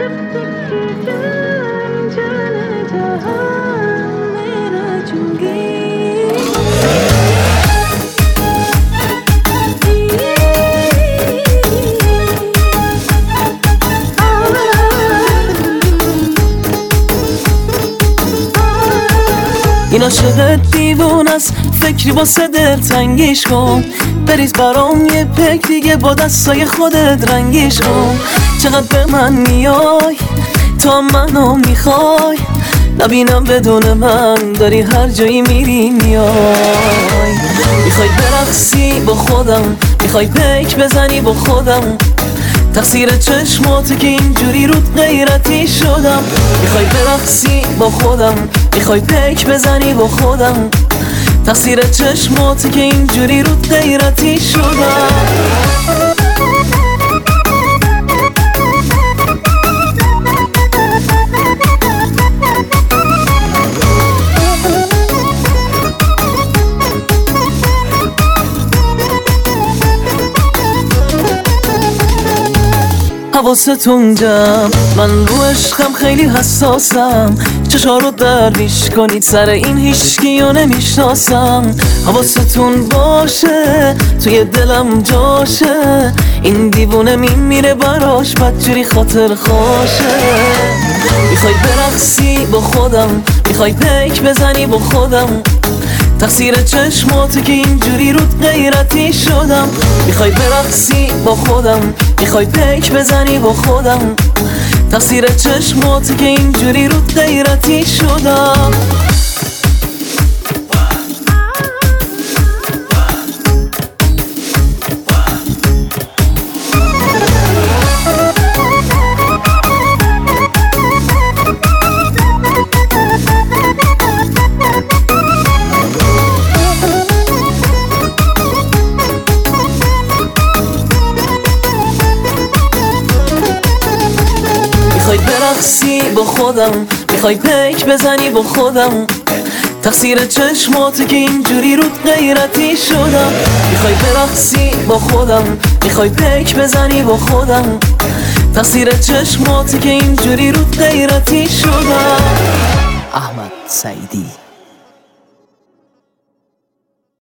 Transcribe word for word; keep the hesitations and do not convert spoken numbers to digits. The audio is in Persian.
जब तक ये जान जाने जहां मेरा चुंगी این عاشق دیوونه است، فکری واسه دلتنگیش کن. بریز برام یه پک دیگه با دستای خودت رنگیش کن. چقدر به من میای تا منو میخوای، نبینم بدون من داری هر جایی میری میای. میخوای برقصی با خودم، میخوای پیک بزنی با خودم، تقصیر چشماته که اینجوری رود غیرتی شدم. میخوای برقصی با خودم، میخوای پیک بزنی با خودم، تقصیر چشماته که اینجوری رود غیرتی شدم. حواستون جمع، من رو عشقم خیلی حساسم. چشا رو درویش کنید سر این هیچکیو نمیشناسم. حواستون باشه توی دلم جاشه، این دیوونه میمیره براش بدجوری خاطر خوشه. میخوای برقصی با خودم، میخوای پیک بزنی با خودم، تقصیر چشماته که اینجوری رود غیرتی شدم. میخوای برقصی با خودم، میخوای پیک بزنی با خودم، تقصیر چشماته که اینجوری رود غیرتی شدم. میخوای برقصی با خودم، میخوای پیک بزنی با خودم، تقصیر چشماته که اینجوری رود غیرتی شدم. میخوای برقصی با خودم، میخوای پیک بزنی با خودم، تقصیر چشماته که اینجوری رود غیرتی شدم. احمد سعیدی.